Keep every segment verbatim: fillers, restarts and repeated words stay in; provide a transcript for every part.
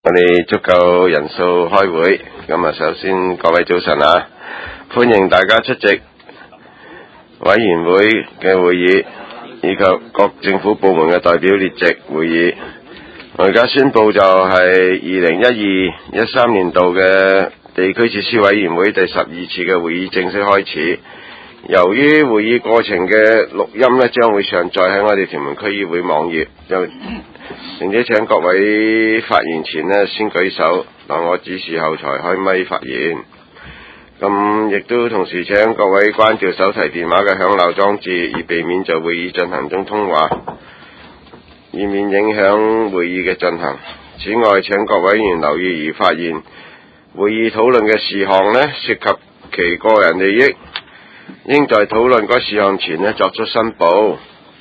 我哋足夠人數開會。咁啊，首先各位早晨啊，歡迎大家出席委員會嘅會議，以及各政府部門嘅代表列席會議。我而家宣布就係二零一二一三年度嘅地區設施委員會第十二次嘅會議正式開始。由於會議過程嘅錄音呢，將會上載喺我哋屯門區議會網頁，就並且請各位發言前呢先舉手，當我指示後才開咪發言。咁亦都同時請各位關掉手提電話嘅響鬧裝置，以避免在會議進行中通話，以免影響會議嘅進行。此外，請各委員留意而發現會議討論嘅事項呢涉及其個人利益，應在討論該事項前呢作出申報。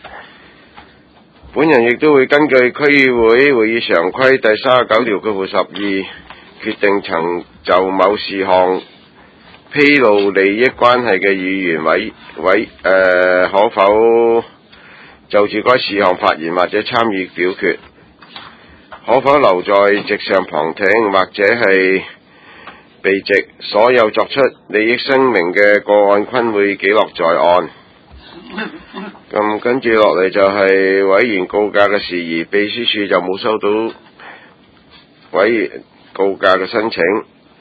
本人亦都會根據區議會會議常規第三十九條括弧十二，決定曾就某事項披露利益關係嘅議員委委誒、呃、可否就住該事項發言或者參與表決，可否留在席上旁聽或者係避席，所有作出利益聲明嘅個案均會記錄在案。咁跟住落嚟就係委員告假嘅事宜，秘書處就冇收到委員告假嘅申請，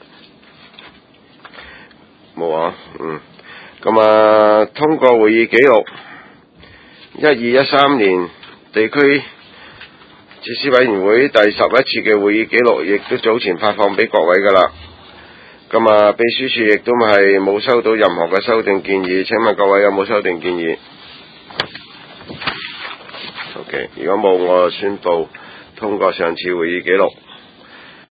冇啊，嗯，咁啊，通過會議記錄，一二一三年地區設施委員會第十一次嘅會議記錄，亦都早前發放俾各位噶啦。咁啊，秘書處亦都係冇收到任何嘅修訂建議，請問各位有冇修訂建議 ？OK， 如果冇，我宣布通過上次會議記錄。